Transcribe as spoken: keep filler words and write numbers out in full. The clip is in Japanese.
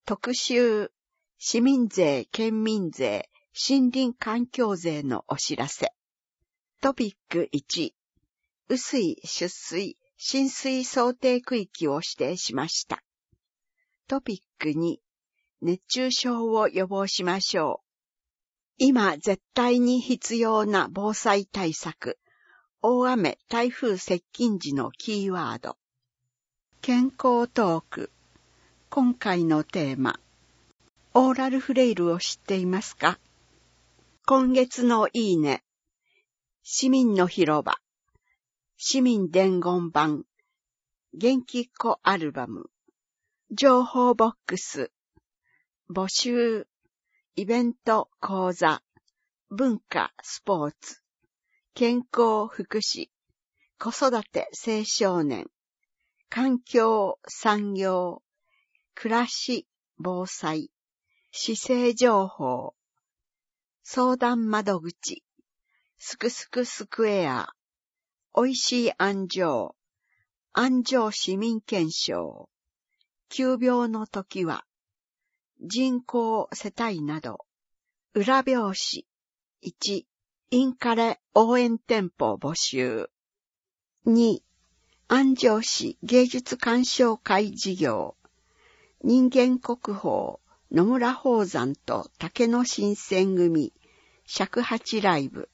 特集、市民税、県民税、森林環境税のお知らせ。トピックいち、雨水、出水、浸水想定区域を指定しました。トピックに、熱中症を予防しましょう。今絶対に必要な防災対策。大雨、台風接近時のキーワード。健康トーク。今回のテーマ。オーラルフレイルを知っていますか？今月のいいね。市民の広場。市民伝言板。元気っ子アルバム。情報ボックス。募集。イベント、講座。文化、スポーツ。健康、福祉。子育て、青少年。環境、産業。暮らし、防災。市政情報。相談窓口。すくすくスクエア。おいしい安城。安城市民憲章。急病の時は。人口世帯など。裏表紙。いち、インカレ応援店舗募集。に、安城市芸術鑑賞会事業。人間国宝、野村宝山と竹野新選組、尺八ライブ。